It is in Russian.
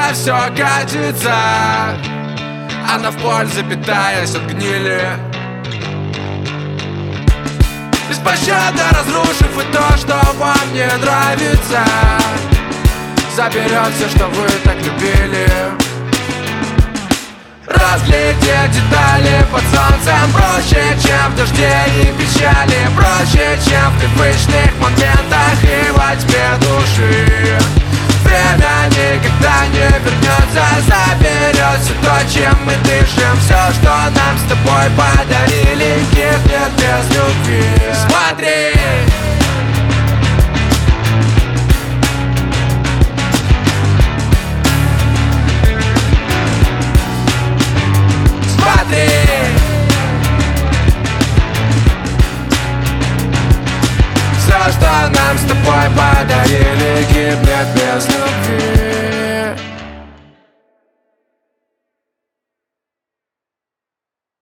на все годится. Она в пользу, питаясь от гнили, беспощадно разрушив и то, что вам не нравится. Заберет все, что вы так любили. Разглядеть детали под солнцем проще, чем в дожде и печали. Проще, чем в привычных моментах и во тьме души. Время никогда не вернется, заберет все то, чем мы дышим. Все, что нам с тобой подарили, гибнет без любви. Смотри!